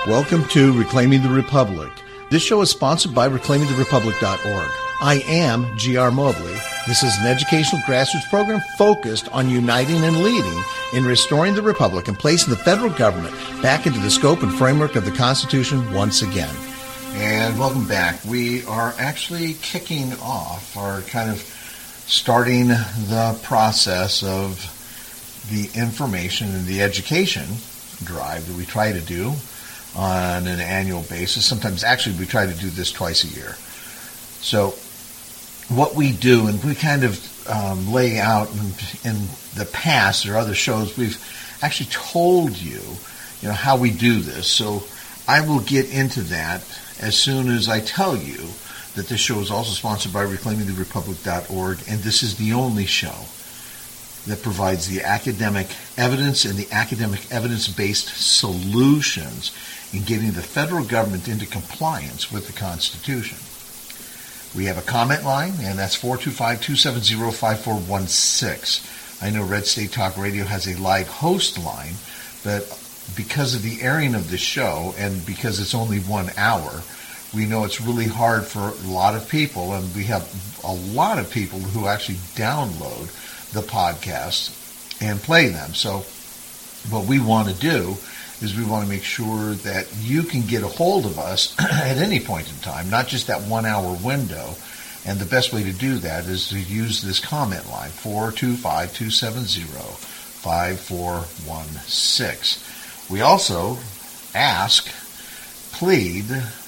Welcome to Reclaiming the Republic. This show is sponsored by ReclaimingTheRepublic.org. I am G.R. Mobley. This is an educational grassroots program focused on uniting and leading in restoring the Republic and placing the federal government back into the scope and framework of the Constitution once again. And welcome back. We are actually kicking off, or kind of starting the process of the information and the education drive that we try to do on an annual basis. Sometimes, actually, we try to do this twice a year. So what we do, and we kind of lay out in the past or other shows, we've actually told you, how we do this. So I will get into that as soon as I tell you that this show is also sponsored by ReclaimingTheRepublic.org, and this is the only show that provides the academic evidence and the academic evidence-based solutions in getting the federal government into compliance with the Constitution. We have a comment line, and that's 425-270-5416. I know Red State Talk Radio has a live host line, but because of the airing of the show and because it's only 1 hour, we know it's really hard for a lot of people, and we have a lot of people who actually download the podcast and play them. So what we want to do is we want to make sure that you can get a hold of us at any point in time, not just that 1 hour window. And the best way to do that is to use this comment line, 425-270-5416. We also ask, plead,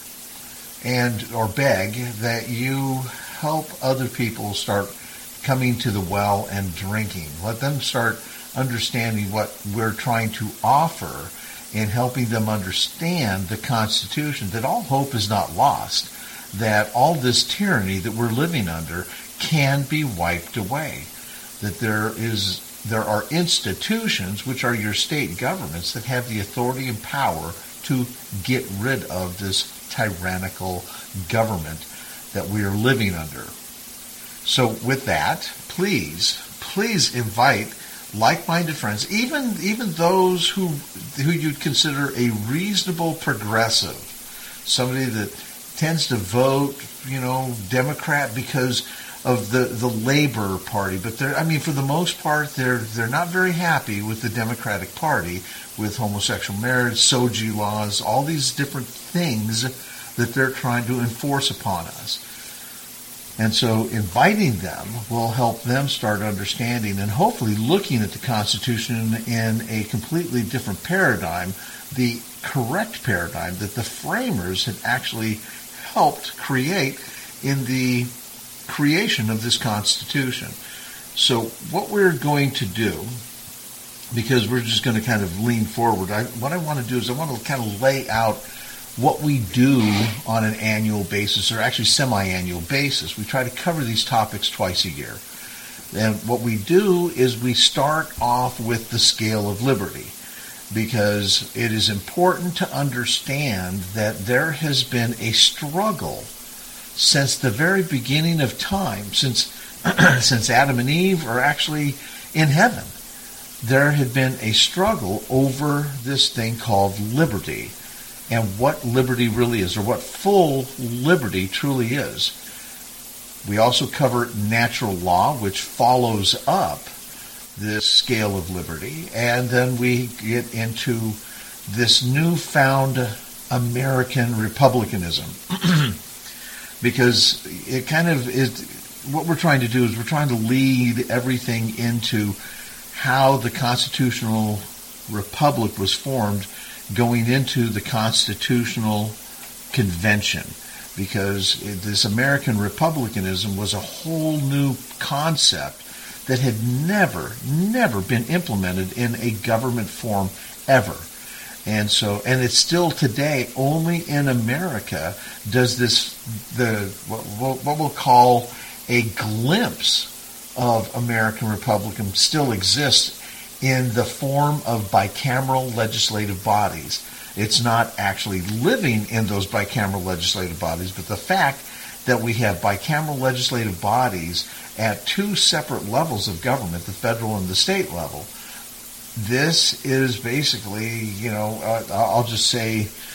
or beg that you help other people start coming to the well and drinking. Let them start understanding what we're trying to offer in helping them understand the Constitution, that all hope is not lost, that all this tyranny that we're living under can be wiped away, that there are institutions, which are your state governments, that have the authority and power to get rid of this tyrannical government that we are living under. So with that, please invite like-minded friends, even those who you'd consider a reasonable progressive, somebody that tends to vote, Democrat because of the Labor Party, but for the most part, they're not very happy with the Democratic Party, with homosexual marriage, SOGI laws, all these different things that they're trying to enforce upon us. And so inviting them will help them start understanding and hopefully looking at the Constitution in a completely different paradigm, the correct paradigm that the framers had actually helped create in the creation of this Constitution. So what we're going to do, because we're just going to kind of lean forward, what I want to do is I want to kind of lay out what we do on an annual basis, or actually semi-annual basis. We try to cover these topics twice a year. And what we do is we start off with the scale of liberty, because it is important to understand that there has been a struggle since the very beginning of time, since Adam and Eve are actually in heaven. There had been a struggle over this thing called liberty, and what liberty really is, or what full liberty truly is. We also cover natural law, which follows up this scale of liberty, and then we get into this newfound American republicanism, because it kind of is, what we're trying to do is we're trying to lead everything into how the constitutional republic was formed going into the Constitutional Convention, because this American republicanism was a whole new concept that had never been implemented in a government form ever. And it's still today, only in America does what we'll call a glimpse of American republicanism still exist in the form of bicameral legislative bodies. It's not actually living in those bicameral legislative bodies, but the fact that we have bicameral legislative bodies at two separate levels of government, the federal and the state level, this is basically, I'll just say,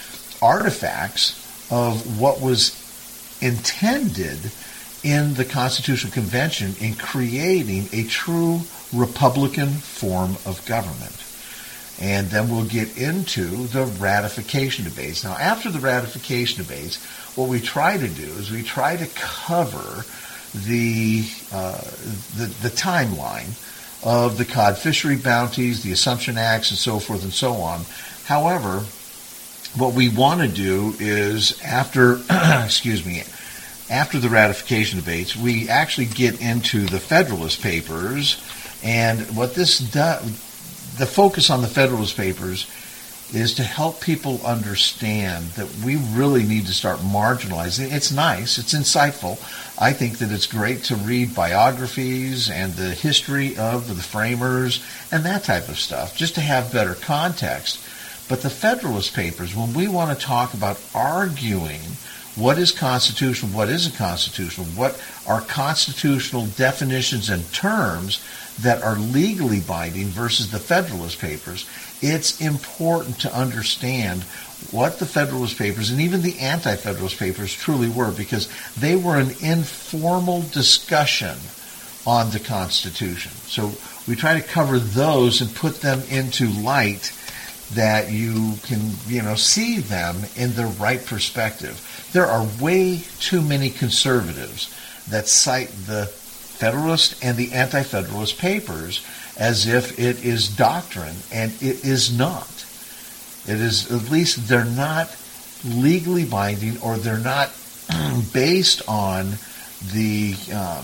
artifacts of what was intended in the Constitutional Convention in creating a true Republican form of government. And then we'll get into the ratification debates. Now, after the ratification debates, what we try to do is we try to cover the timeline of the cod fishery bounties, the Assumption Acts, and so forth and so on. However, what we want to do is after, after the ratification debates, we actually get into the Federalist Papers, and what this does, the focus on the Federalist Papers is to help people understand that we really need to start marginalizing. It's nice, it's insightful. I think that it's great to read biographies and the history of the framers and that type of stuff, just to have better context. But the Federalist Papers, when we want to talk about arguing what is constitutional, what isn't constitutional, what are constitutional definitions and terms that are legally binding versus the Federalist Papers, it's important to understand what the Federalist Papers and even the Anti-Federalist Papers truly were, because they were an informal discussion on the Constitution. So we try to cover those and put them into light that you can, see them in the right perspective. There are way too many conservatives that cite the Federalist and the Anti-Federalist Papers as if it is doctrine, and it is not. It is, at least they're not legally binding, or they're not based on the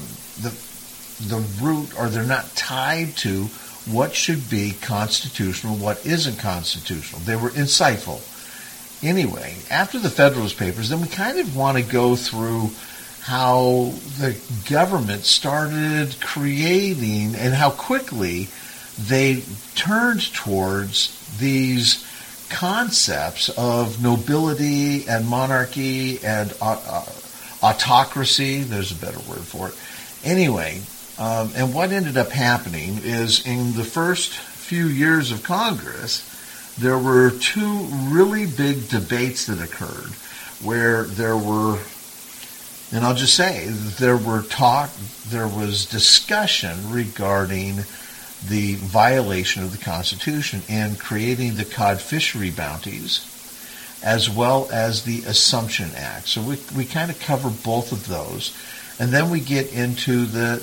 root, or they're not tied to what should be constitutional, what isn't constitutional. They were insightful. Anyway, after the Federalist Papers, then we kind of want to go through how the government started creating and how quickly they turned towards these concepts of nobility and monarchy and autocracy. There's a better word for it. Anyway, and what ended up happening is in the first few years of Congress, there were two really big debates that occurred where there were, and I'll just say, there was discussion regarding the violation of the Constitution in creating the cod fishery bounties, as well as the Assumption Act. So we kind of cover both of those. And then we get into the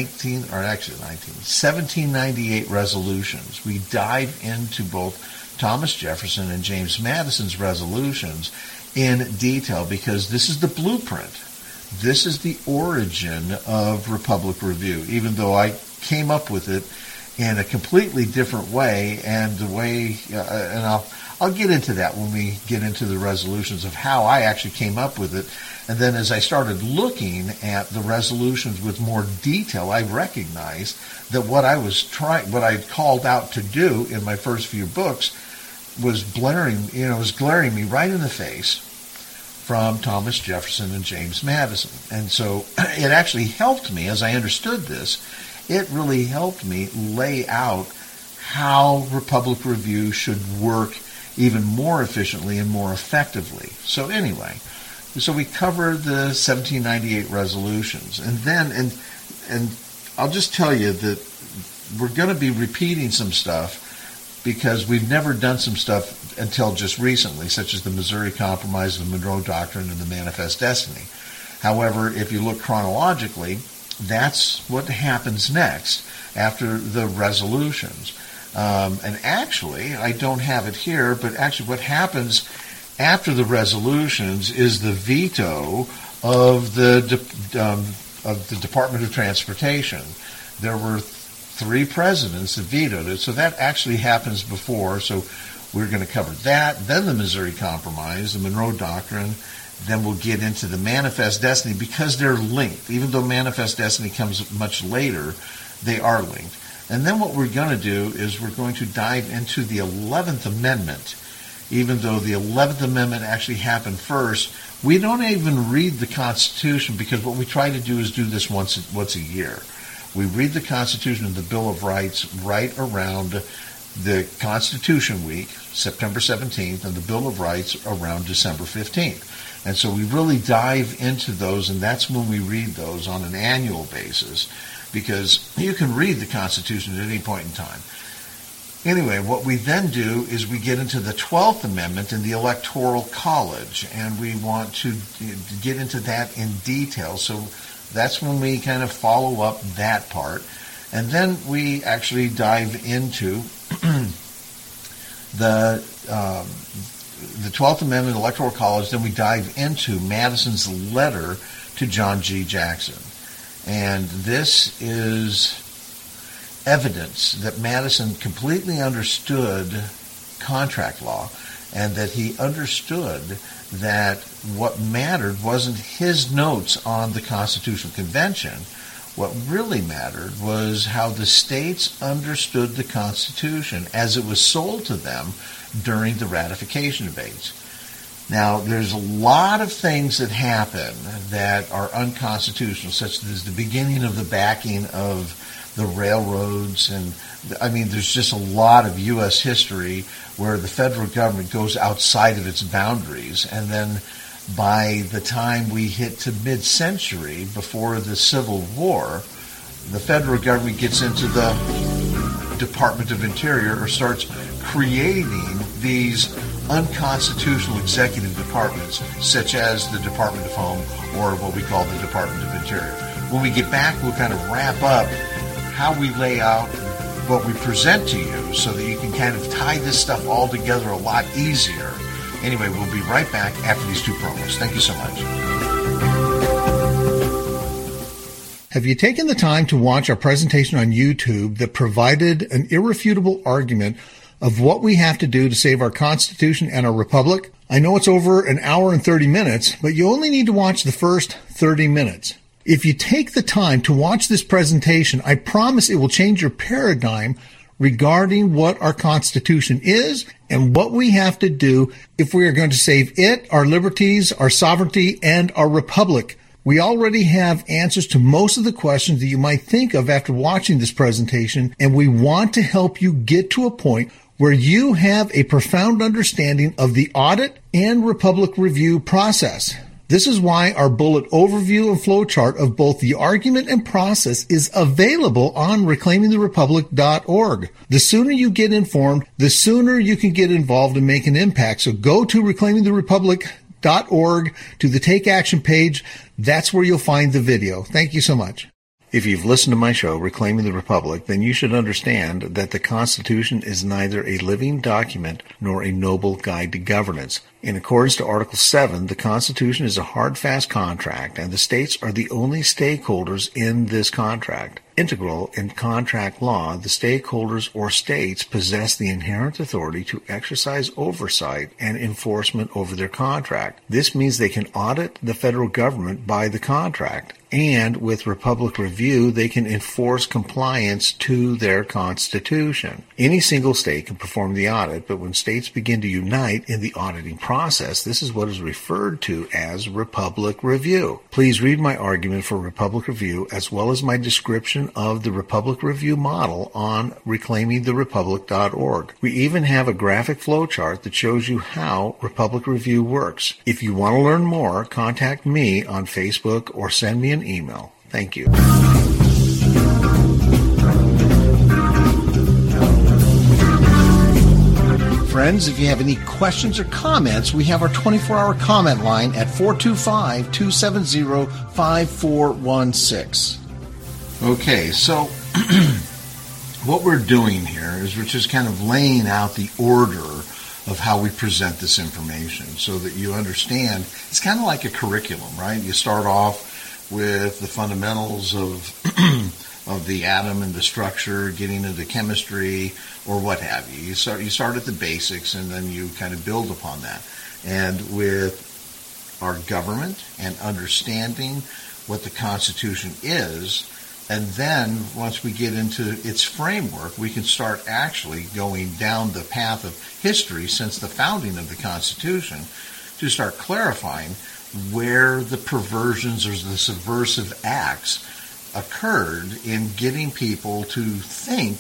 1798 resolutions. We dive into both Thomas Jefferson and James Madison's resolutions in detail, because this is the blueprint. This is the origin of Republic Review, even though I came up with it in a completely different way, and the way, and I'll get into that when we get into the resolutions of how I actually came up with it. And then as I started looking at the resolutions with more detail, I recognized that what I called out to do in my first few books was glaring me right in the face from Thomas Jefferson and James Madison. And so it actually helped me, as I understood this, it really helped me lay out how Republic Review should work even more efficiently and more effectively. So anyway, so we covered the 1798 resolutions. And then, and I'll just tell you that we're going to be repeating some stuff because we've never done some stuff until just recently, such as the Missouri Compromise, the Monroe Doctrine, and the Manifest Destiny. However, if you look chronologically, that's what happens next after the resolutions. And actually, I don't have it here, but actually what happens after the resolutions is the veto of the Department of Transportation. There were 3 presidents that vetoed it, so that actually happens before. So we're going to cover that, then the Missouri Compromise, the Monroe Doctrine. Then we'll get into the Manifest Destiny, because they're linked. Even though Manifest Destiny comes much later, they are linked. And then what we're going to do is we're going to dive into the 11th Amendment. Even though the 11th Amendment actually happened first, we don't even read the Constitution, because what we try to do is do this once a year. We read the Constitution and the Bill of Rights right around the Constitution Week, September 17th, and the Bill of Rights around December 15th. And so we really dive into those, and that's when we read those on an annual basis, because you can read the Constitution at any point in time. Anyway, what we then do is we get into the 12th Amendment in the Electoral College, and we want to get into that in detail. So that's when we kind of follow up that part. And then we actually dive into the 12th Amendment Electoral College. Then we dive into Madison's letter to John G. Jackson. And this is evidence that Madison completely understood contract law, and that he understood that what mattered wasn't his notes on the Constitutional Convention. What really mattered was how the states understood the Constitution as it was sold to them during the ratification debates. Now, there's a lot of things that happen that are unconstitutional, such as the beginning of the backing of the railroads, and there's just a lot of U.S. history where the federal government goes outside of its boundaries, and then by the time we hit to mid-century, before the Civil War, the federal government gets into the Department of Interior, or starts creating these unconstitutional executive departments, such as the Department of Home, or what we call the Department of Interior. When we get back, we'll kind of wrap up how we lay out what we present to you, so that you can kind of tie this stuff all together a lot easier. Anyway, we'll be right back after these two promos. Thank you so much. Have you taken the time to watch our presentation on YouTube that provided an irrefutable argument of what we have to do to save our Constitution and our Republic? I know it's over an hour and 30 minutes, but you only need to watch the first 30 minutes. If you take the time to watch this presentation, I promise it will change your paradigm regarding what our Constitution is and what we have to do if we are going to save it, our liberties, our sovereignty, and our republic. We already have answers to most of the questions that you might think of after watching this presentation, and we want to help you get to a point where you have a profound understanding of the audit and republic review process. This is why our bullet overview and flowchart of both the argument and process is available on reclaimingtherepublic.org. The sooner you get informed, the sooner you can get involved and make an impact. So go to reclaimingtherepublic.org to the Take Action page. That's where you'll find the video. Thank you so much. If you've listened to my show, Reclaiming the Republic, then you should understand that the Constitution is neither a living document nor a noble guide to governance. In accordance to Article 7, the Constitution is a hard, fast contract, and the states are the only stakeholders in this contract. Integral in contract law, the stakeholders or states possess the inherent authority to exercise oversight and enforcement over their contract. This means they can audit the federal government by the contract, and with Republic Review, they can enforce compliance to their Constitution. Any single state can perform the audit, but when states begin to unite in the auditing process, this is what is referred to as Republic Review. Please read my argument for Republic Review as well as my description of the Republic Review model on reclaimingtherepublic.org. We even have a graphic flowchart that shows you how Republic Review works. If you want to learn more, contact me on Facebook or send me an email. Thank you. Friends, if you have any questions or comments, we have our 24-hour comment line at 425-270-5416. Okay, so what we're doing here is we're just kind of laying out the order of how we present this information so that you understand. It's kind of like a curriculum, right? You start off with the fundamentals of of the atom and the structure, getting into chemistry or what have you. You start at the basics, and then you kind of build upon that. And with our government and understanding what the Constitution is, and then once we get into its framework, we can start actually going down the path of history since the founding of the Constitution to start clarifying where the perversions or the subversive acts occurred in getting people to think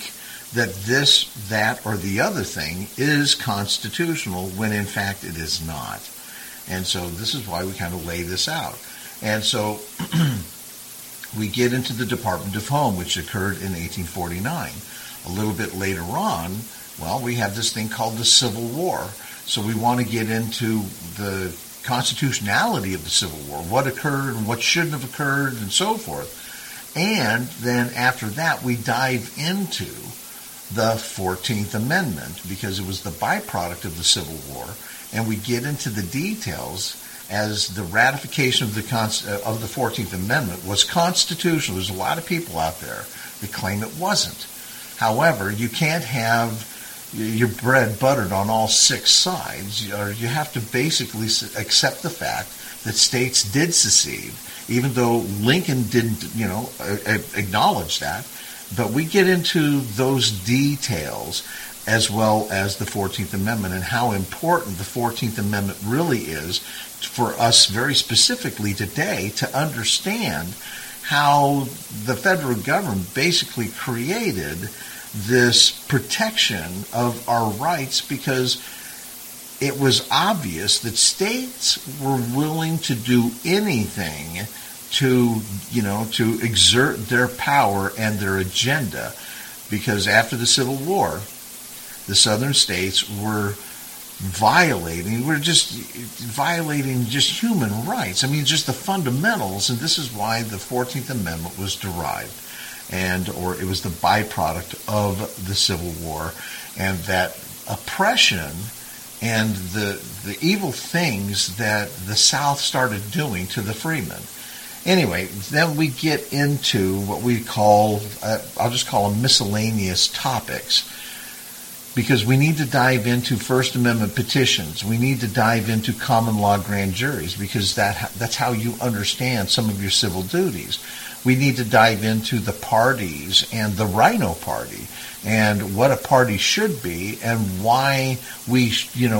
that this, that, or the other thing is constitutional when in fact it is not. And so this is why we kind of lay this out. And so we get into the Department of Home, which occurred in 1849. A little bit later on, well, we have this thing called the Civil War. So we want to get into the constitutionality of the Civil War, what occurred and what shouldn't have occurred and so forth. And then after that, we dive into the 14th Amendment because it was the byproduct of the Civil War. And we get into the details as the ratification of the 14th Amendment was constitutional. There's a lot of people out there that claim it wasn't. However, you can't have your bread buttered on all six sides. You have to basically accept the fact that states did secede, even though Lincoln didn't, acknowledge that. But we get into those details as well as the 14th Amendment and how important the 14th Amendment really is for us very specifically today to understand how the federal government basically created this protection of our rights because it was obvious that states were willing to do anything to exert their power and their agenda, because after the Civil War, the southern states were violating just human rights. I mean, just the fundamentals, and this is why the 14th Amendment was derived, or it was the byproduct of the Civil War, and that oppression and the evil things that the South started doing to the freemen. Anyway, then we get into what we call, I'll just call them miscellaneous topics, because we need to dive into First Amendment petitions. We need to dive into common law grand juries, because that's how you understand some of your civil duties. We need to dive into the parties and the Rhino Party and what a party should be and why we,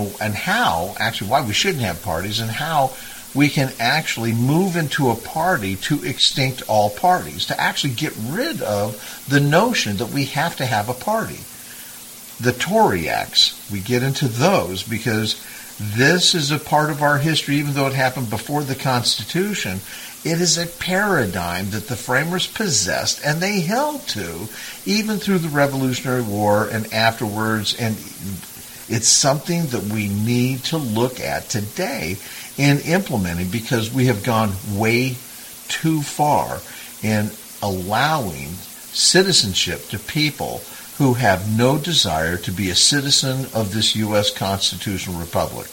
why we shouldn't have parties and how we can actually move into a party to extinct all parties, to actually get rid of the notion that we have to have a party. The Tory Acts, we get into those because this is a part of our history, even though it happened before the Constitution. It is a paradigm that the framers possessed and they held to, even through the Revolutionary War and afterwards, and it's something that we need to look at today in implementing, because we have gone way too far in allowing citizenship to people who have no desire to be a citizen of this U.S. constitutional republic.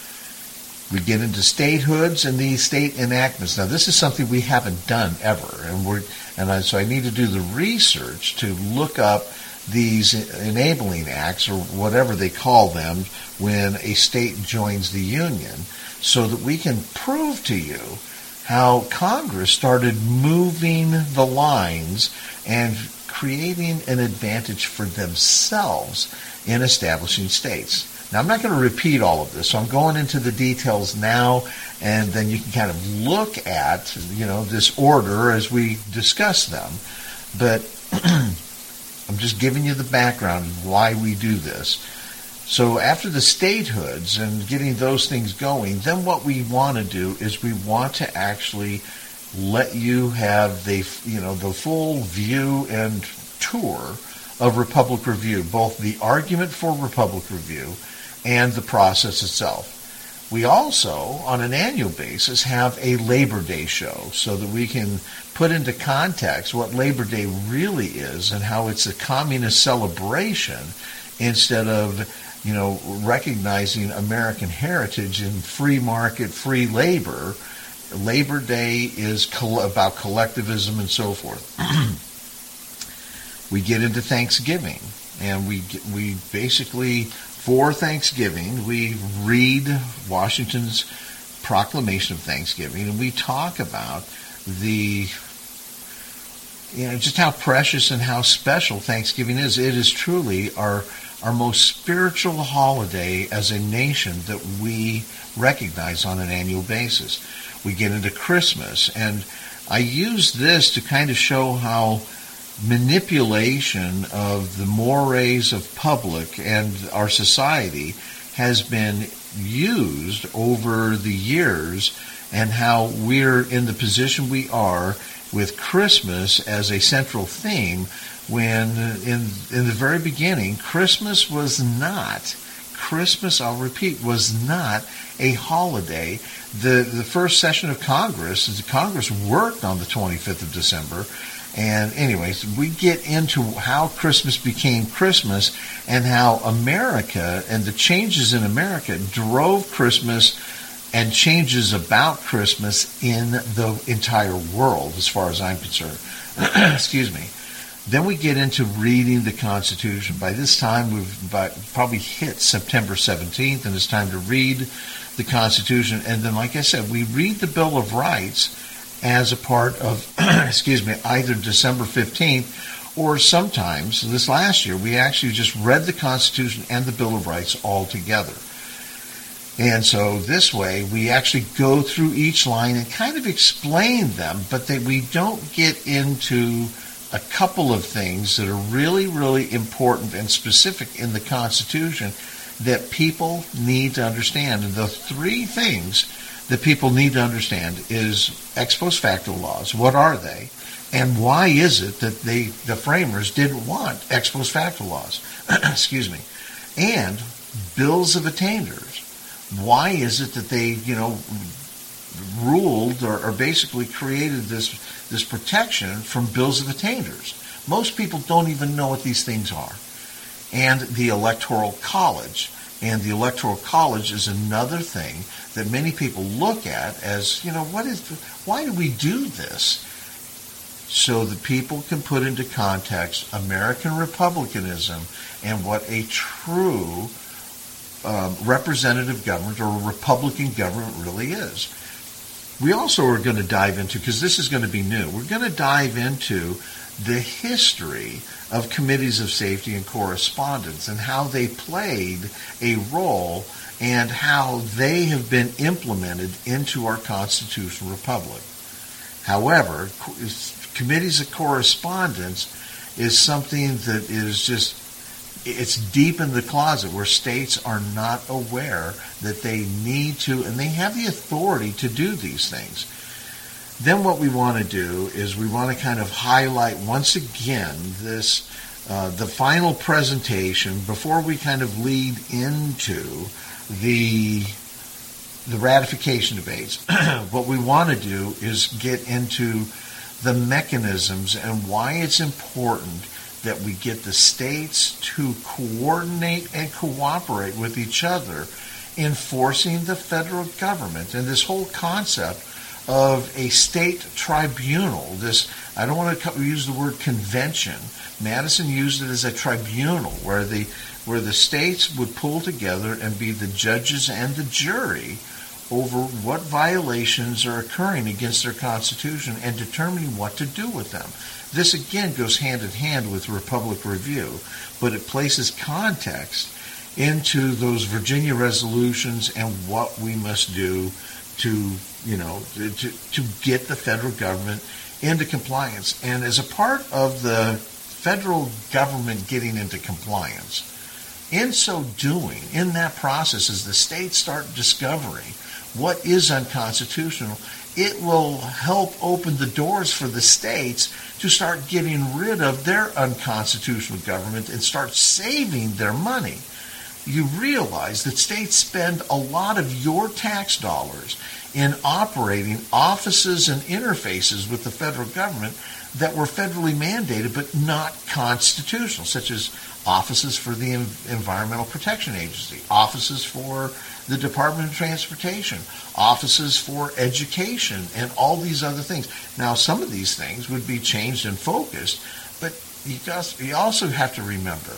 We get into statehoods and these state enactments. Now, this is something we haven't done ever, so I need to do the research to look up these enabling acts, or whatever they call them, when a state joins the Union, so that we can prove to you how Congress started moving the lines and creating an advantage for themselves in establishing states. Now, I'm not going to repeat all of this, so I'm going into the details now, and then you can kind of look at, this order as we discuss them. But I'm just giving you the background of why we do this. So after the statehoods and getting those things going, then what we want to do is we want to actually let you have the full view and tour of Republic Review, both the argument for Republic Review and the process itself. We also, on an annual basis, have a Labor Day show so that we can put into context what Labor Day really is and how it's a communist celebration instead of, recognizing American heritage and free market, free labor. Labor Day is about collectivism and so forth. We get into Thanksgiving, and we basically, for Thanksgiving, we read Washington's proclamation of Thanksgiving, and we talk about just how precious and how special Thanksgiving is. It is truly our most spiritual holiday as a nation that we recognize on an annual basis. We get into Christmas, and I use this to kind of show how manipulation of the mores of public and our society has been used over the years, and how we're in the position we are with Christmas as a central theme, when in the very beginning, Christmas, I'll repeat, was not a holiday. The first session of Congress worked on the 25th of December. And anyways, we get into how Christmas became Christmas, and how America and the changes in America drove Christmas and changes about Christmas in the entire world, as far as I'm concerned. Excuse me. Then we get into reading the Constitution. By this time, we've probably hit September 17th, and it's time to read the Constitution. And then, like I said, we read the Bill of Rights as a part of, either December 15th, or sometimes, this last year, we actually just read the Constitution and the Bill of Rights all together. And so this way, we actually go through each line and kind of explain them, but we don't get into a couple of things that are really, really important and specific in the Constitution that people need to understand. And the three things that people need to understand is ex post facto laws. What are they? And why is it that the framers didn't want ex post facto laws? And bills of attainders. Why is it that they, ruled or basically created this protection from bills of attainders? Most people don't even know what these things are. And the Electoral College. And the Electoral College is another thing that many people look at as, why do we do this? So that people can put into context American republicanism and what a true representative government or Republican government really is. We also are going to dive into, because this is going to be new, we're going to dive into the history of committees of safety and correspondence and how they played a role and how they have been implemented into our constitutional republic. However, committees of correspondence is something that is just, it's deep in the closet where states are not aware that they need to, and they have the authority to do these things. Then what we want to do is we want to kind of highlight once again this, the final presentation before we kind of lead into the ratification debates. What we want to do is get into the mechanisms and why it's important that we get the states to coordinate and cooperate with each other, enforcing the federal government, and this whole concept of a state tribunal. This, I don't want to use the word convention. Madison used it as a tribunal where the states would pull together and be the judges and the jury over what violations are occurring against their Constitution and determining what to do with them. This again goes hand in hand with Republic Review, but it places context into those Virginia resolutions and what we must do to get the federal government into compliance. And as a part of the federal government getting into compliance, in so doing, in that process, as the states start discovering what is unconstitutional, it will help open the doors for the states to start getting rid of their unconstitutional government and start saving their money. You realize that states spend a lot of your tax dollars in operating offices and interfaces with the federal government that were federally mandated but not constitutional, such as offices for the Environmental Protection Agency, offices for the Department of Transportation, offices for education, and all these other things. Now, some of these things would be changed and focused, but you also have to remember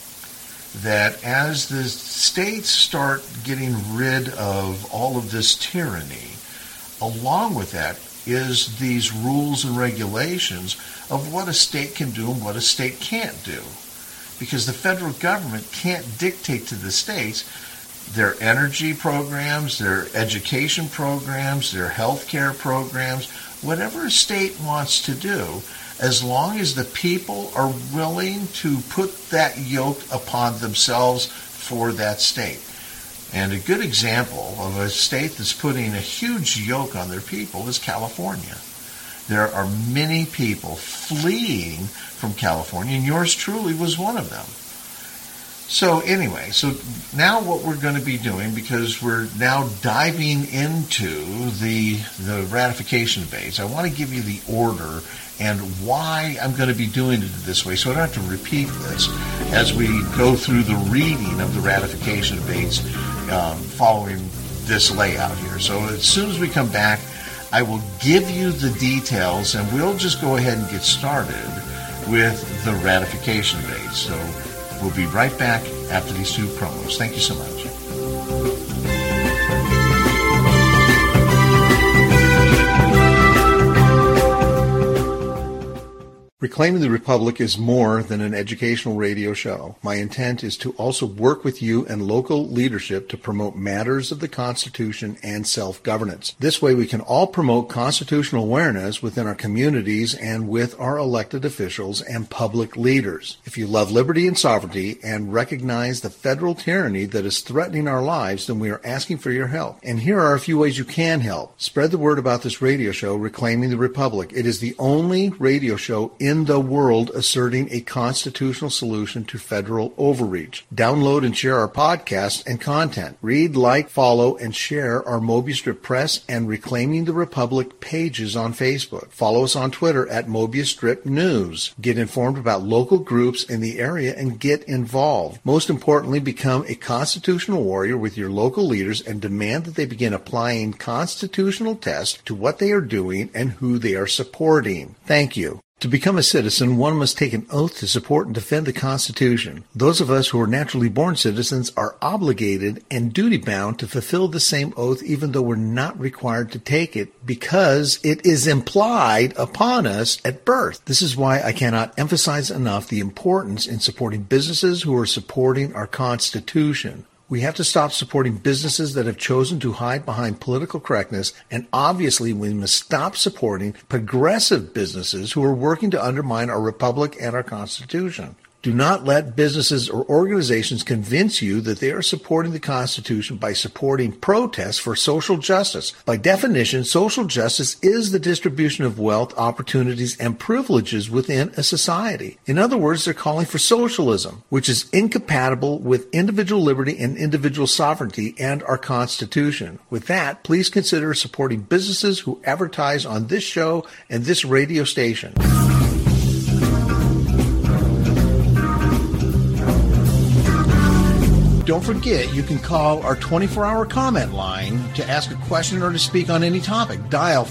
that as the states start getting rid of all of this tyranny, along with that is these rules and regulations of what a state can do and what a state can't do. Because the federal government can't dictate to the states their energy programs, their education programs, their health care programs, whatever a state wants to do, as long as the people are willing to put that yoke upon themselves for that state. And a good example of a state that's putting a huge yoke on their people is California. There are many people fleeing from California, and yours truly was one of them. So anyway, so now what we're going to be doing, because we're now diving into the ratification debates, I want to give you the order and why I'm going to be doing it this way, so I don't have to repeat this as we go through the reading of the ratification debates following this layout here. So as soon as we come back, I will give you the details, and we'll just go ahead and get started with the ratification debates. So we'll be right back after these two promos. Thank you so much. Reclaiming the Republic is more than an educational radio show. My intent is to also work with you and local leadership to promote matters of the Constitution and self-governance. This way we can all promote constitutional awareness within our communities and with our elected officials and public leaders. If you love liberty and sovereignty and recognize the federal tyranny that is threatening our lives, then we are asking for your help. And here are a few ways you can help. Spread the word about this radio show, Reclaiming the Republic. It is the only radio show in the world asserting a constitutional solution to federal overreach. Download and share our podcast and content. Read, like, follow, and share our Mobius Strip Press and Reclaiming the Republic pages on Facebook. Follow us on Twitter at Mobius Strip News. Get informed about local groups in the area and get involved. Most importantly, become a constitutional warrior with your local leaders and demand that they begin applying constitutional tests to what they are doing and who they are supporting. Thank you. To become a citizen, one must take an oath to support and defend the Constitution. Those of us who are naturally born citizens are obligated and duty-bound to fulfill the same oath even though we're not required to take it because it is implied upon us at birth. This is why I cannot emphasize enough the importance in supporting businesses who are supporting our Constitution. We have to stop supporting businesses that have chosen to hide behind political correctness, and obviously we must stop supporting progressive businesses who are working to undermine our republic and our Constitution. Do not let businesses or organizations convince you that they are supporting the Constitution by supporting protests for social justice. By definition, social justice is the distribution of wealth, opportunities, and privileges within a society. In other words, they're calling for socialism, which is incompatible with individual liberty and individual sovereignty and our Constitution. With that, please consider supporting businesses who advertise on this show and this radio station. Don't forget, you can call our 24-hour comment line to ask a question or to speak on any topic. Dial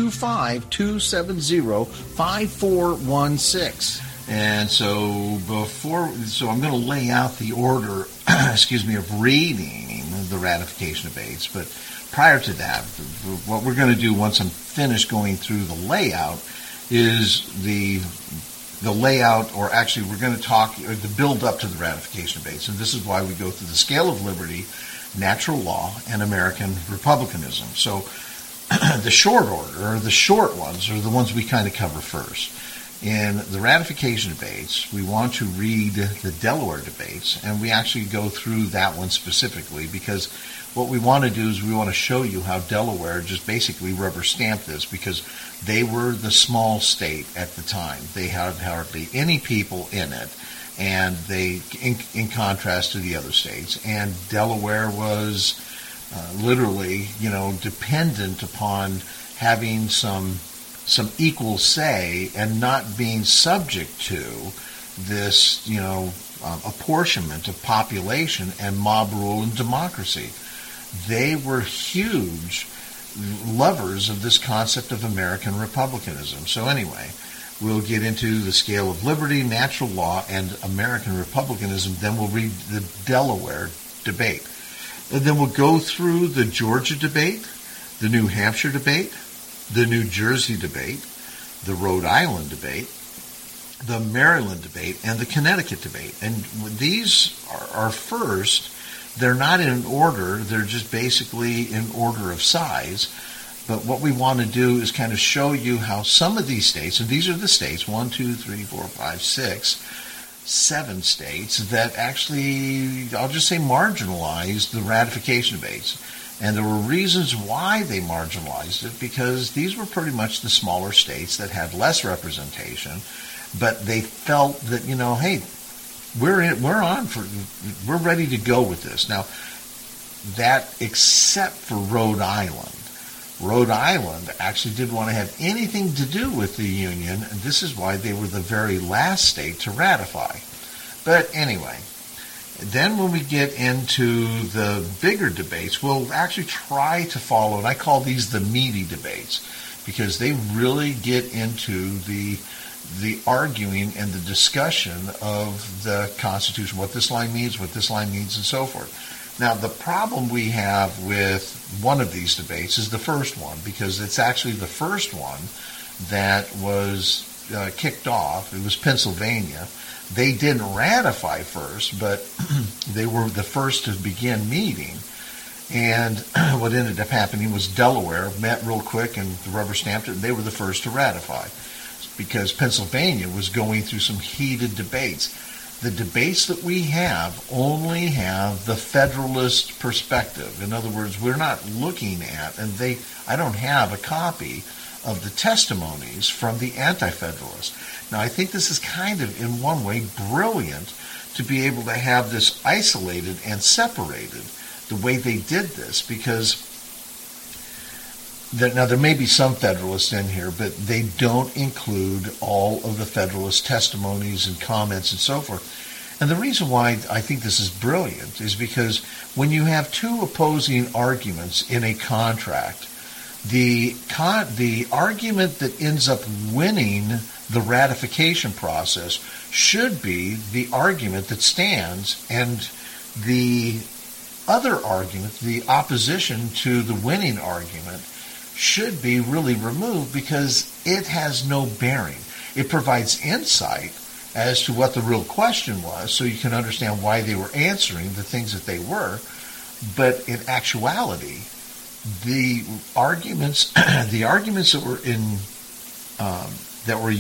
425-270-5416. And so I'm going to lay out the order, of reading the ratification debates. But prior to that, what we're going to do once I'm finished going through the layout is the layout, or actually we're going to talk the build up to the ratification debates. And this is why we go through the scale of liberty, natural law, and American republicanism. So the short order, or the short ones, are the ones we kind of cover first. In the ratification debates, we want to read the Delaware debates, and we actually go through that one specifically because what we want to do is we want to show you how Delaware just basically rubber stamped this, because they were the small state at the time. They had hardly any people in it, and they, in contrast to the other states. And Delaware was literally, dependent upon having some equal say and not being subject to this, apportionment of population and mob rule and democracy. They were huge lovers of this concept of American republicanism. So anyway, we'll get into the scale of liberty, natural law, and American republicanism. Then we'll read the Delaware debate. And then we'll go through the Georgia debate, the New Hampshire debate, the New Jersey debate, the Rhode Island debate, the Maryland debate, and the Connecticut debate. And these are first. They're not in order. They're just basically in order of size. But what we want to do is kind of show you how some of these states, and these are the states, 1, 2, 3, 4, 5, 6, 7 states that actually, I'll just say, marginalized the ratification debates. And there were reasons why they marginalized it, because these were pretty much the smaller states that had less representation, but they felt that, hey, we're ready to go with this. Now, that except for Rhode Island. Rhode Island actually didn't want to have anything to do with the Union, and this is why they were the very last state to ratify. But anyway, then when we get into the bigger debates, we'll actually try to follow, and I call these the meaty debates, because they really get into the arguing and the discussion of the Constitution, what this line means, and so forth. Now, the problem we have with one of these debates is the first one, because it's actually the first one that was kicked off. It was Pennsylvania. They didn't ratify first, but they were the first to begin meeting. And what ended up happening was Delaware met real quick and the rubber stamped it, and they were the first to ratify, because Pennsylvania was going through some heated debates. The debates that we have only have the Federalist perspective. In other words, we're not looking at, and I don't have a copy of the testimonies from the Anti-Federalists. Now, I think this is kind of, in one way, brilliant to be able to have this isolated and separated the way they did this, because now there may be some Federalists in here, but they don't include all of the Federalist testimonies and comments and so forth. And the reason why I think this is brilliant is because when you have two opposing arguments in a contract, the argument that ends up winning the ratification process should be the argument that stands, and the other argument, the opposition to the winning argument, should be really removed because it has no bearing. It provides insight as to what the real question was, so you can understand why they were answering the things that they were. But in actuality, the arguments that were in that were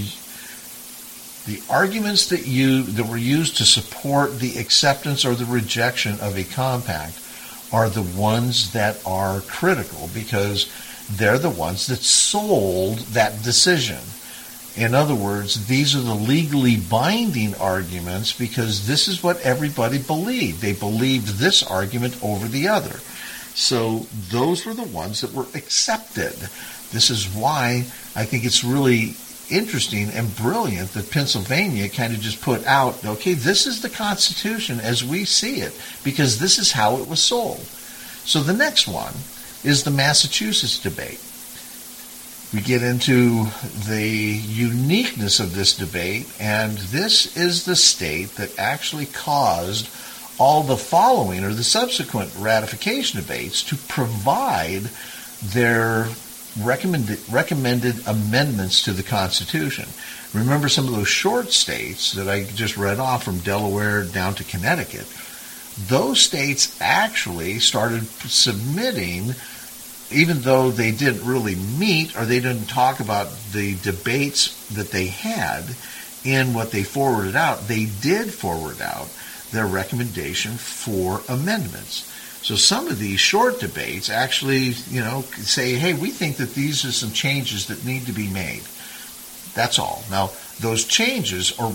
used to support the acceptance or the rejection of a compact are the ones that are critical, because they're the ones that sold that decision. In other words, these are the legally binding arguments because this is what everybody believed. They believed this argument over the other. So those were the ones that were accepted. This is why I think it's really interesting and brilliant that Pennsylvania kind of just put out, okay, this is the Constitution as we see it, because this is how it was sold. So the next one is the Massachusetts debate. We get into the uniqueness of this debate, and this is the state that actually caused all the following or the subsequent ratification debates to provide their recommended amendments to the Constitution. Remember some of those short states that I just read off, from Delaware down to Connecticut. Those states actually started submitting, even though they didn't really meet or they didn't talk about the debates that they had in what they forwarded out, they did forward out their recommendation for amendments. So some of these short debates actually, say, hey, we think that these are some changes that need to be made. That's all. Now, those changes or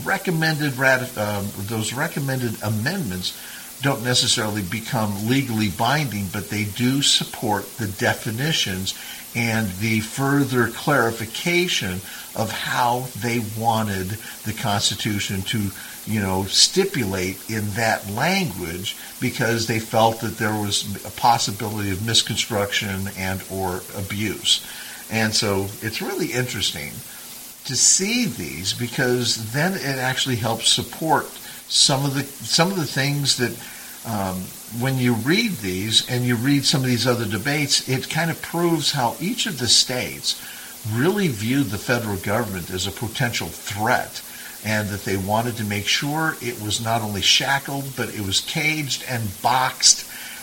those recommended amendments don't necessarily become legally binding, but they do support the definitions and the further clarification of how they wanted the Constitution to, stipulate in that language, because they felt that there was a possibility of misconstruction and or abuse. And so it's really interesting to see these, because then it actually helps support some of the things that when you read these and you read some of these other debates, it kind of proves how each of the states really viewed the federal government as a potential threat, and that they wanted to make sure it was not only shackled, but it was caged and boxed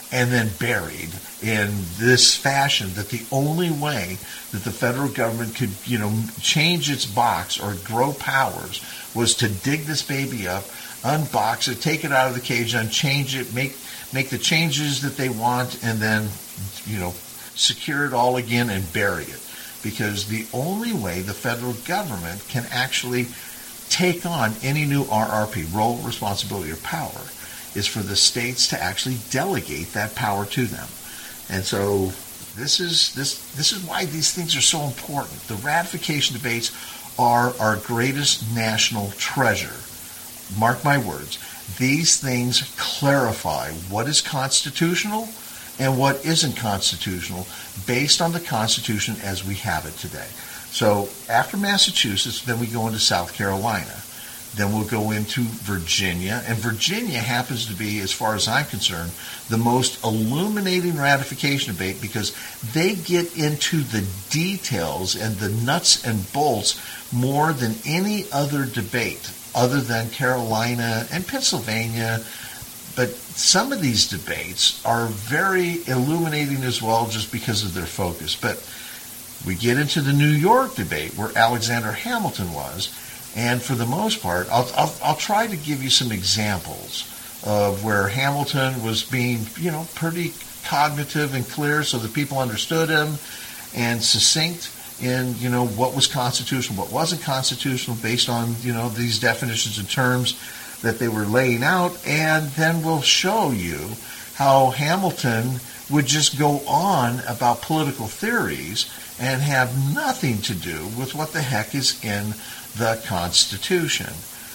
and then buried in this fashion that the only way that the federal government could, change its box or grow powers was to dig this baby up, unbox it, take it out of the cage, unchange it, make the changes that they want, and then, secure it all again and bury it. Because the only way the federal government can actually take on any new RRP, role, responsibility, or power, is for the states to actually delegate that power to them. And so this is why these things are so important. The ratification debates are our greatest national treasure. Mark my words. These things clarify what is constitutional and what isn't constitutional based on the Constitution as we have it today. So after Massachusetts, then we go into South Carolina. Then we'll go into Virginia. And Virginia happens to be, as far as I'm concerned, the most illuminating ratification debate because they get into the details and the nuts and bolts more than any other debate other than Carolina and Pennsylvania. But some of these debates are very illuminating as well just because of their focus. But we get into the New York debate where Alexander Hamilton was. And for the most part, I'll try to give you some examples of where Hamilton was being, pretty cognitive and clear so that people understood him, and succinct in, what was constitutional, what wasn't constitutional based on, these definitions and terms that they were laying out. And then we'll show you how Hamilton would just go on about political theories and have nothing to do with what the heck is in the Constitution.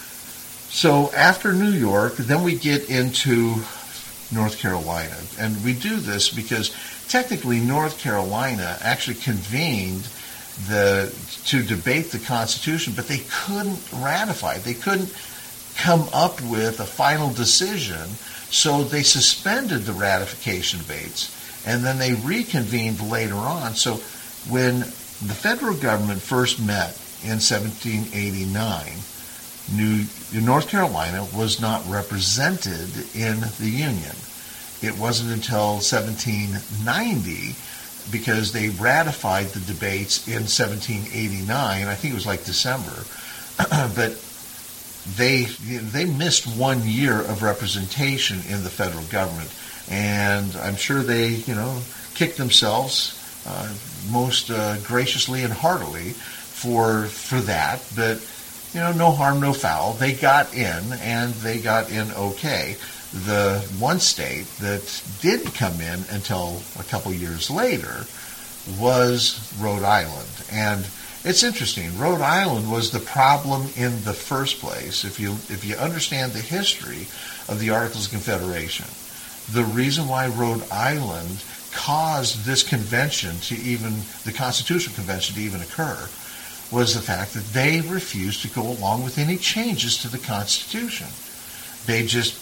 So after New York, then we get into North Carolina. And we do this because technically North Carolina actually convened to debate the Constitution, but they couldn't ratify it. They couldn't come up with a final decision, so they suspended the ratification debates, and then they reconvened later on. So when the federal government first met in 1789, North Carolina was not represented in the Union. It wasn't until 1790, because they ratified the debates in 1789, I think it was like December, but they missed 1 year of representation in the federal government. And I'm sure they, kicked themselves most graciously and heartily for that. But, no harm, no foul. They got in, and they got in okay. The one state that didn't come in until a couple years later was Rhode Island. And it's interesting. Rhode Island was the problem in the first place. If you understand the history of the Articles of Confederation, the reason why Rhode Island caused this convention the Constitutional Convention to even occur, was the fact that they refused to go along with any changes to the Constitution. They just,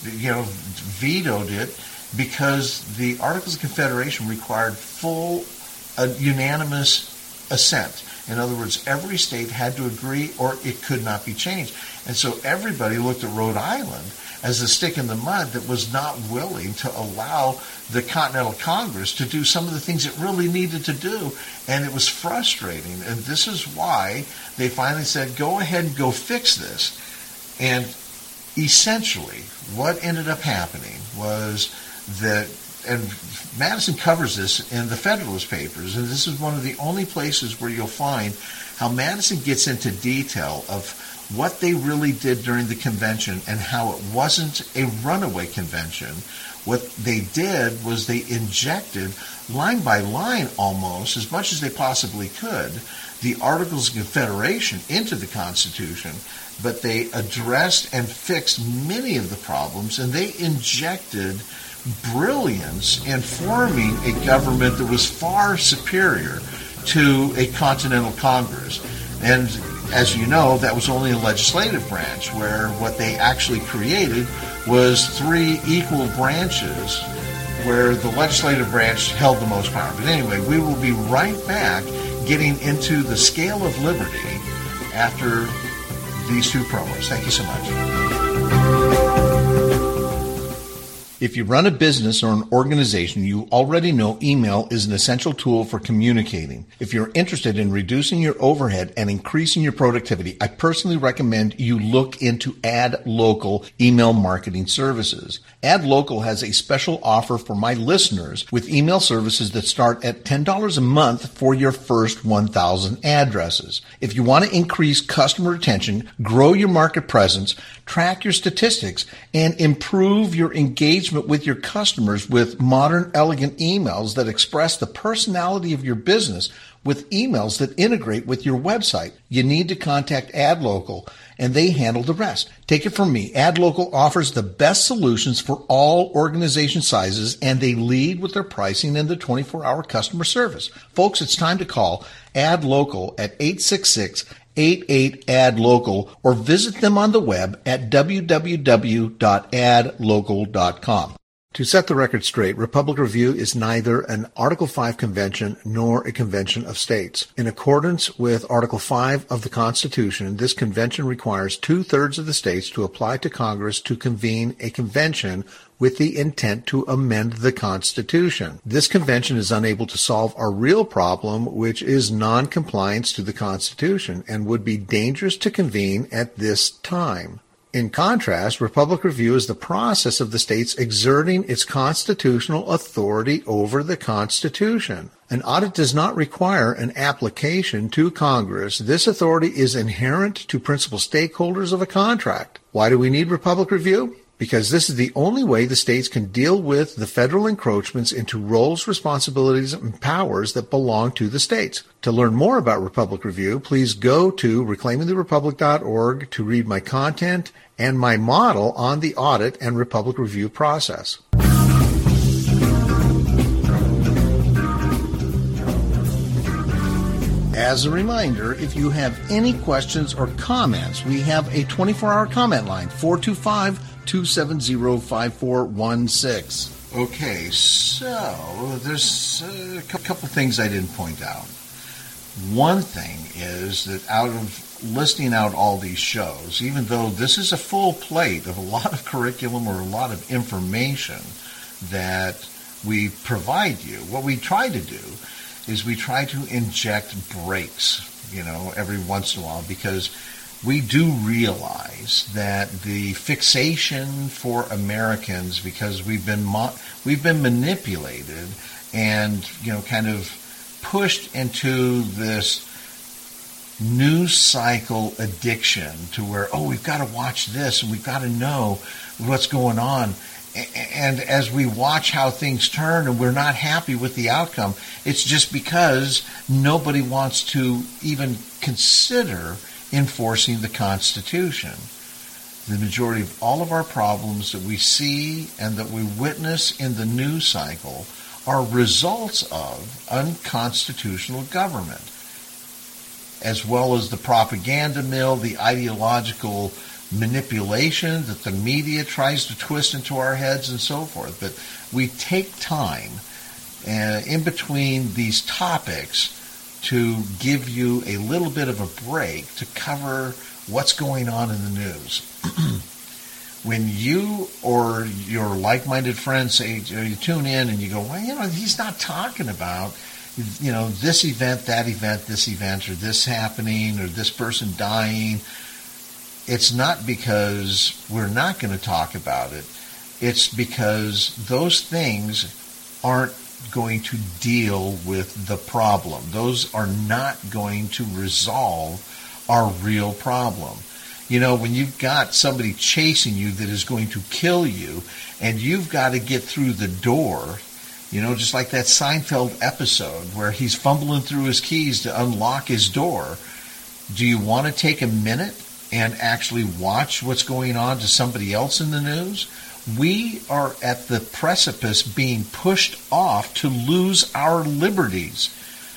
vetoed it because the Articles of Confederation required full, unanimous assent. In other words, every state had to agree or it could not be changed. And so everybody looked at Rhode Island as the stick in the mud that was not willing to allow the Continental Congress to do some of the things it really needed to do. And it was frustrating. And this is why they finally said, go ahead and go fix this. And essentially, what ended up happening was that, and Madison covers this in the Federalist Papers, and this is one of the only places where you'll find how Madison gets into detail of what they really did during the convention and how it wasn't a runaway convention. What they did was they injected, line by line almost, as much as they possibly could, the Articles of Confederation into the Constitution, but they addressed and fixed many of the problems, and they injected brilliance in forming a government that was far superior to a Continental Congress. And as you know, that was only a legislative branch, where what they actually created was 3 equal branches, where the legislative branch held the most power. But anyway, we will be right back getting into the scale of liberty after these 2 promos. Thank you so much. If you run a business or an organization, you already know email is an essential tool for communicating. If you're interested in reducing your overhead and increasing your productivity, I personally recommend you look into AdLocal email marketing services. AdLocal has a special offer for my listeners with email services that start at $10 a month for your first 1,000 addresses. If you want to increase customer retention, grow your market presence, track your statistics, and improve your engagement with your customers with modern, elegant emails that express the personality of your business with emails that integrate with your website, you need to contact AdLocal, and they handle the rest. Take it from me. AdLocal offers the best solutions for all organization sizes, and they lead with their pricing and the 24-hour customer service. Folks, it's time to call AdLocal at 866-88-ADLOCAL or visit them on the web at www.adlocal.com. To set the record straight, Republic Review is neither an Article 5 convention nor a convention of states. In accordance with Article 5 of the Constitution, this convention requires 2/3 of the states to apply to Congress to convene a convention with the intent to amend the Constitution. This convention is unable to solve our real problem, which is non-compliance to the Constitution, and would be dangerous to convene at this time. In contrast, Republic Review is the process of the states exerting its constitutional authority over the Constitution. An audit does not require an application to Congress. This authority is inherent to principal stakeholders of a contract. Why do we need Republic Review? Because this is the only way the states can deal with the federal encroachments into roles, responsibilities, and powers that belong to the states. To learn more about Republic Review, please go to reclaimingtherepublic.org to read my content and my model on the audit and Republic Review process. As a reminder, if you have any questions or comments, we have a 24-hour comment line, 425-270-5416. Okay, so there's a couple things I didn't point out. One thing is that out of listing out all these shows, even though this is a full plate of a lot of curriculum or a lot of information that we provide you, what we try to do is we try to inject breaks, every once in a while, because we do realize that the fixation for Americans, because we've been manipulated and kind of pushed into this news cycle addiction to where, we've got to watch this and we've got to know what's going on. And as we watch how things turn and we're not happy with the outcome, it's just because nobody wants to even consider enforcing the Constitution. The majority of all of our problems that we see and that we witness in the news cycle are results of unconstitutional government, as well as the propaganda mill, the ideological manipulation that the media tries to twist into our heads and so forth. But we take time in between these topics to give you a little bit of a break to cover what's going on in the news. When you or your like-minded friends say, you tune in and you go, he's not talking about, this event, that event, this event, or this happening, or this person dying. It's not because we're not going to talk about it. It's because those things aren't going to deal with the problem. Those are not going to resolve our real problem. When you've got somebody chasing you that is going to kill you, and you've got to get through the door, just like that Seinfeld episode where he's fumbling through his keys to unlock his door, do you want to take a minute and actually watch what's going on to somebody else in the news? We are at the precipice being pushed off to lose our liberties.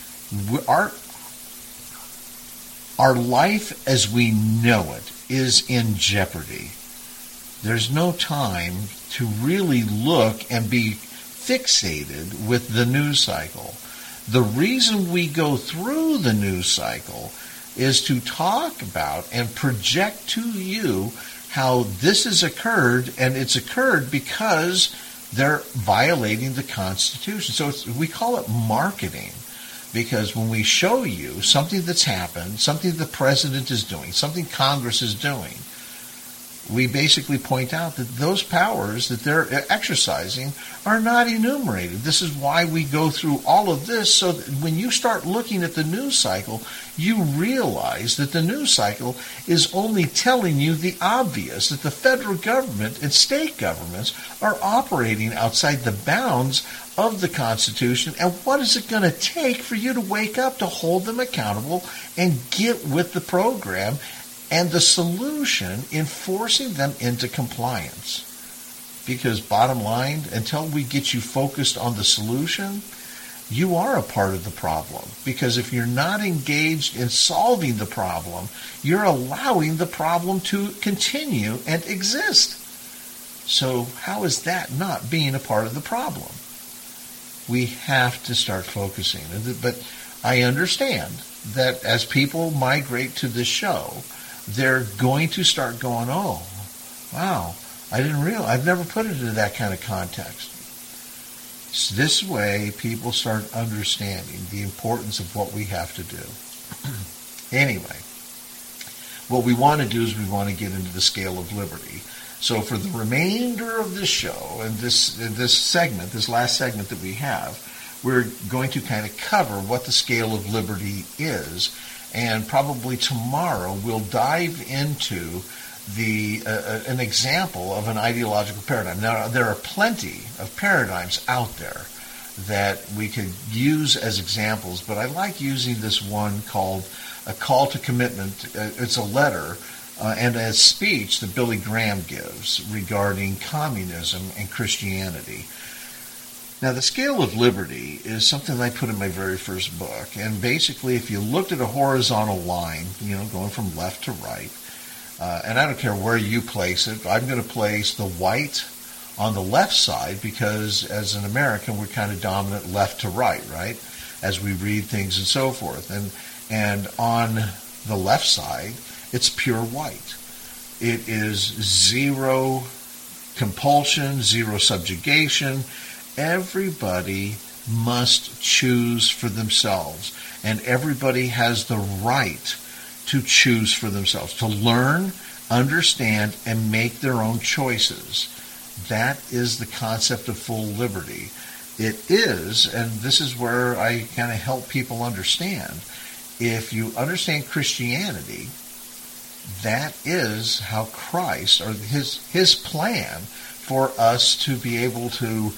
Our life as we know it is in jeopardy. There's no time to really look and be fixated with the news cycle. The reason we go through the news cycle is to talk about and project to you how this has occurred, and it's occurred because they're violating the Constitution. So we call it marketing, because when we show you something that's happened, something the president is doing, something Congress is doing, we basically point out that those powers that they're exercising are not enumerated. This is why we go through all of this, so that when you start looking at the news cycle, you realize that the news cycle is only telling you the obvious, that the federal government and state governments are operating outside the bounds of the Constitution. And what is it going to take for you to wake up to hold them accountable and get with the program and the solution in forcing them into compliance? Because bottom line, until we get you focused on the solution, you are a part of the problem. Because if you're not engaged in solving the problem, you're allowing the problem to continue and exist. So how is that not being a part of the problem? We have to start focusing. But I understand that as people migrate to this show, they're going to start going, oh, wow, I didn't realize, I've never put it into that kind of context. So this way, people start understanding the importance of what we have to do. Anyway, what we want to do is we want to get into the scale of liberty. So for the remainder of this show and this segment, this last segment that we have, we're going to kind of cover what the scale of liberty is. And probably tomorrow we'll dive into an example of an ideological paradigm. Now, there are plenty of paradigms out there that we could use as examples, but I like using this one called A Call to Commitment. It's a letter and a speech that Billy Graham gives regarding communism and Christianity. Now, the scale of liberty is something I put in my very first book. And basically, if you looked at a horizontal line, going from left to right, and I don't care where you place it, I'm going to place the white on the left side because as an American, we're kind of dominant left to right, as we read things and so forth. And on the left side, it's pure white. It is zero compulsion, zero subjugation. Everybody must choose for themselves, and everybody has the right to choose for themselves, to learn, understand, and make their own choices. That is the concept of full liberty. It is, and this is where I kind of help people understand, if you understand Christianity, that is how Christ, or his plan for us to be able to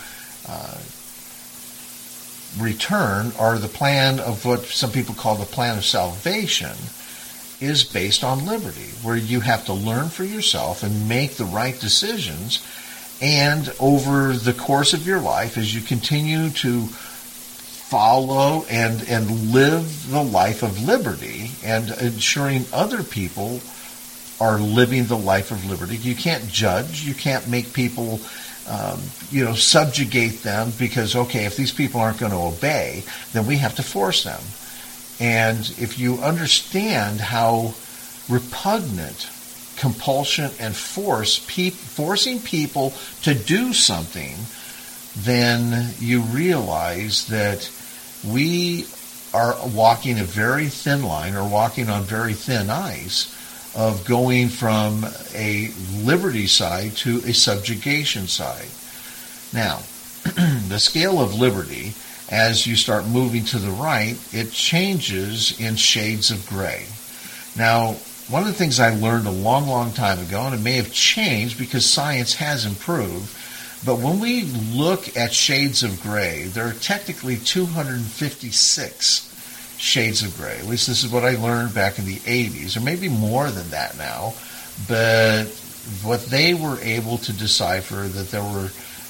return, or the plan of what some people call the plan of salvation, is based on liberty, where you have to learn for yourself and make the right decisions. And over the course of your life, as you continue to follow and live the life of liberty and ensuring other people are living the life of liberty, you can't judge, you can't make people subjugate them because, okay, if these people aren't going to obey, then we have to force them. And if you understand how repugnant compulsion and forcing people to do something, then you realize that we are walking a very thin line, or walking on very thin ice, of going from a liberty side to a subjugation side. Now, the scale of liberty, as you start moving to the right, it changes in shades of gray. Now, one of the things I learned a long, long time ago, and it may have changed because science has improved, but when we look at shades of gray, there are technically 256 shades of gray. At least this is what I learned back in the 80s, or maybe more than that now. But what they were able to decipher, that there were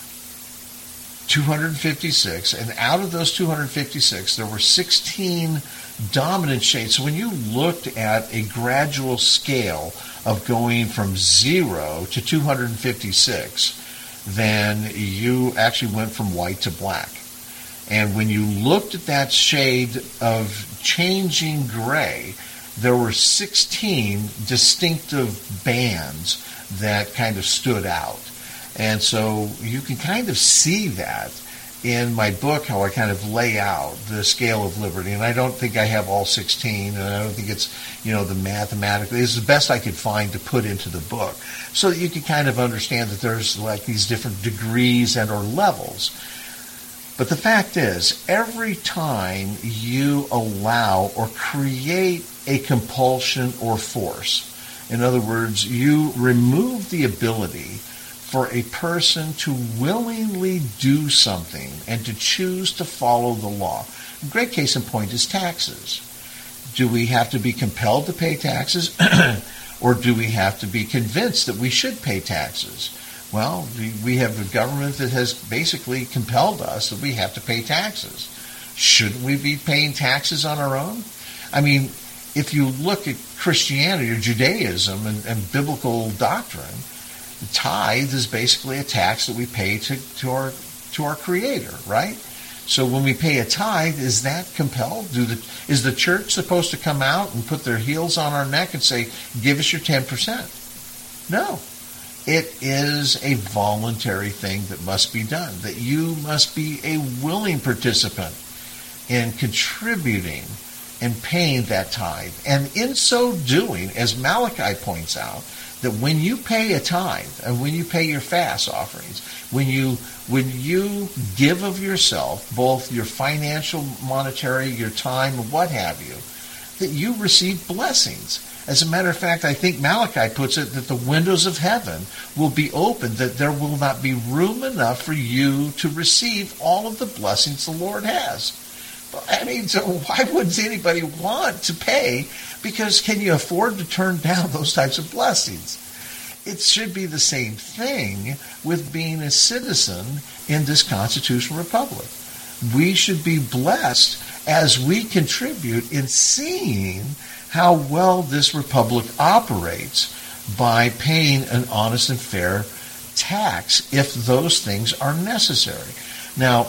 256, and out of those 256, there were 16 dominant shades. So when you looked at a gradual scale of going from 0 to 256, then you actually went from white to black. And when you looked at that shade of changing gray, there were 16 distinctive bands that kind of stood out. And so you can kind of see that in my book, how I kind of lay out the scale of liberty. And I don't think I have all 16, and I don't think it's, the mathematically. It's the best I could find to put into the book, so that you can kind of understand that there's like these different degrees and or levels. But the fact is, every time you allow or create a compulsion or force, in other words, you remove the ability for a person to willingly do something and to choose to follow the law. A great case in point is taxes. Do we have to be compelled to pay taxes, or do we have to be convinced that we should pay taxes? Well, we have a government that has basically compelled us that we have to pay taxes. Shouldn't we be paying taxes on our own? I mean, if you look at Christianity or Judaism and biblical doctrine, the tithe is basically a tax that we pay to our Creator, right? So when we pay a tithe, is that compelled? Is the church supposed to come out and put their heels on our neck and say, give us your 10%? No. It is a voluntary thing that must be done, that you must be a willing participant in contributing and paying that tithe. And in so doing, as Malachi points out, that when you pay a tithe and when you pay your fast offerings, when you give of yourself, both your financial, monetary, your time, what have you, that you receive blessings. As a matter of fact, I think Malachi puts it that the windows of heaven will be opened, that there will not be room enough for you to receive all of the blessings the Lord has. I mean, so why wouldn't anybody want to pay? Because can you afford to turn down those types of blessings? It should be the same thing with being a citizen in this constitutional republic. We should be blessed as we contribute in seeing how well this republic operates by paying an honest and fair tax if those things are necessary. Now,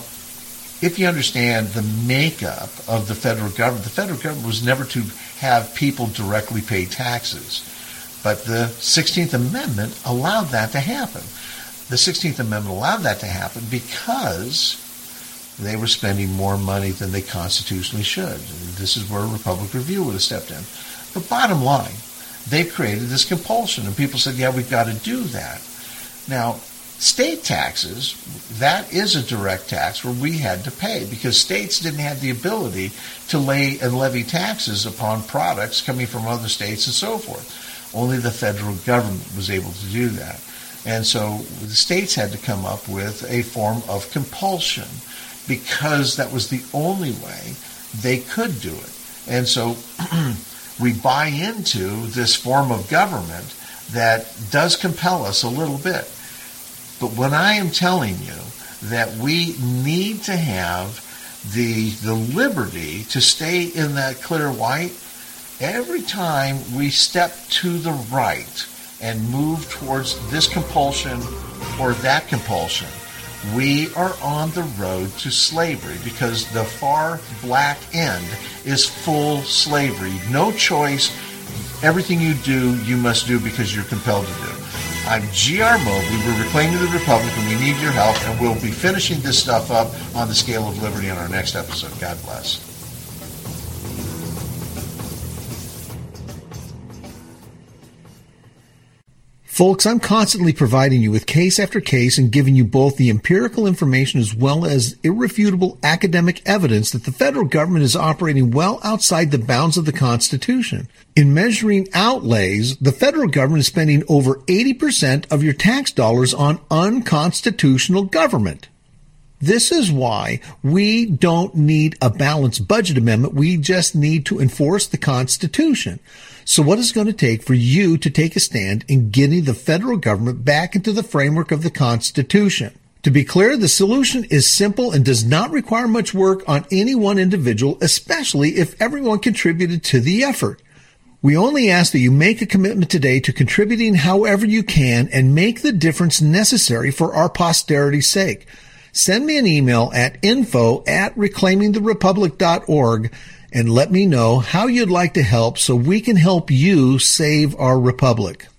if you understand the makeup of the federal government was never to have people directly pay taxes. But the 16th Amendment allowed that to happen. The 16th Amendment allowed that to happen because they were spending more money than they constitutionally should. And this is where Republic Review would have stepped in. But bottom line, they've created this compulsion, and people said, yeah, we've got to do that. Now, state taxes, that is a direct tax where we had to pay because states didn't have the ability to lay and levy taxes upon products coming from other states and so forth. Only the federal government was able to do that. And so the states had to come up with a form of compulsion because that was the only way they could do it. And so we buy into this form of government that does compel us a little bit. But when I am telling you that we need to have the liberty to stay in that clear white, every time we step to the right and move towards this compulsion or that compulsion, we are on the road to slavery because the far black end is full slavery. No choice. Everything you do, you must do because you're compelled to do. I'm G.R. Mobley. We're Reclaiming the Republic, and we need your help, and we'll be finishing this stuff up on the scale of liberty in our next episode. God bless. Folks, I'm constantly providing you with case after case and giving you both the empirical information as well as irrefutable academic evidence that the federal government is operating well outside the bounds of the Constitution. In measuring outlays, the federal government is spending over 80% of your tax dollars on unconstitutional government. This is why we don't need a balanced budget amendment. We just need to enforce the Constitution. So what is it going to take for you to take a stand in getting the federal government back into the framework of the Constitution? To be clear, the solution is simple and does not require much work on any one individual, especially if everyone contributed to the effort. We only ask that you make a commitment today to contributing however you can and make the difference necessary for our posterity's sake. Send me an email at info@reclaimingtherepublic.org and let me know how you'd like to help so we can help you save our republic.